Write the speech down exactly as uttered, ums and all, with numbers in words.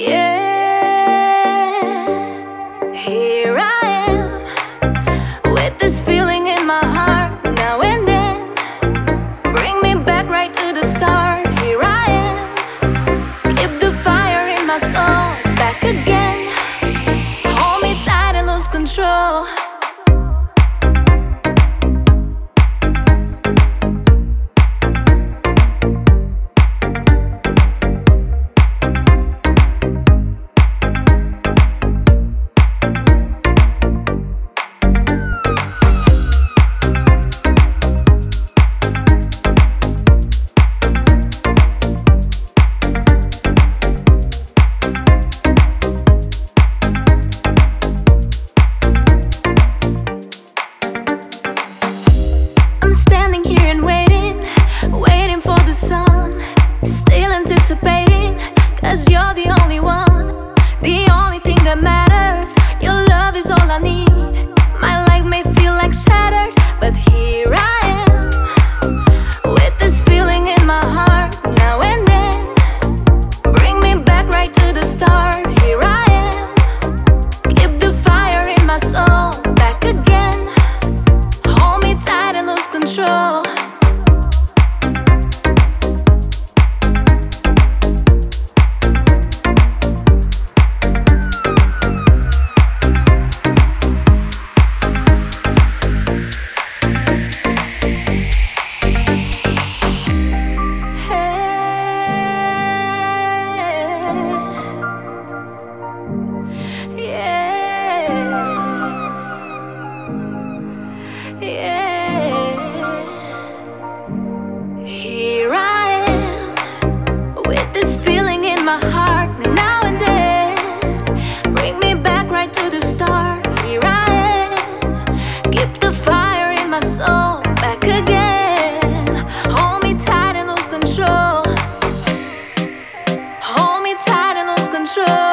Yeah, here I am with this feeling in my heart now and then. Bring me back right to the start. Here I am, keep the fire in my soul back again. Hold me tight and lose control. Cause you're the only one, the only thing that matters. Your love is all I need. My life may feel like shattered, but here I am with this feeling in my heart now and then. Bring me back right to the start. Here I am, keep the fire in my soul back again. Hold me tight and lose control. Yeah, here I am with this feeling in my heart now and then. Bring me back right to the start. Here I am, keep the fire in my soul back again. Hold me tight and lose control. Hold me tight and lose control.